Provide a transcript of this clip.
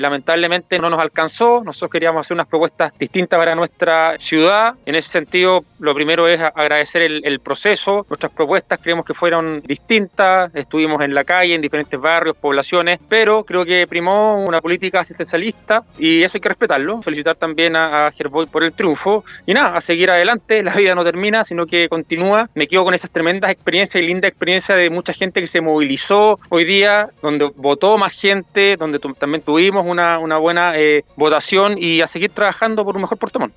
Lamentablemente no nos alcanzó, nosotros queríamos hacer unas propuestas distintas para nuestra ciudad. En ese sentido, lo primero es agradecer el proceso. Nuestras propuestas creemos que fueron distintas, estuvimos en la calle, en diferentes barrios, poblaciones, pero creo que primó una política asistencialista y eso hay que respetarlo. Felicitar también a Gerboy por el triunfo y nada, a seguir adelante. La vida no termina, sino que continúa. Me quedo con esas tremendas experiencias y linda experiencia de mucha gente que se movilizó hoy día, donde votó más gente, donde también tuvimos una buena votación y a seguir trabajando por un mejor Puerto Montt.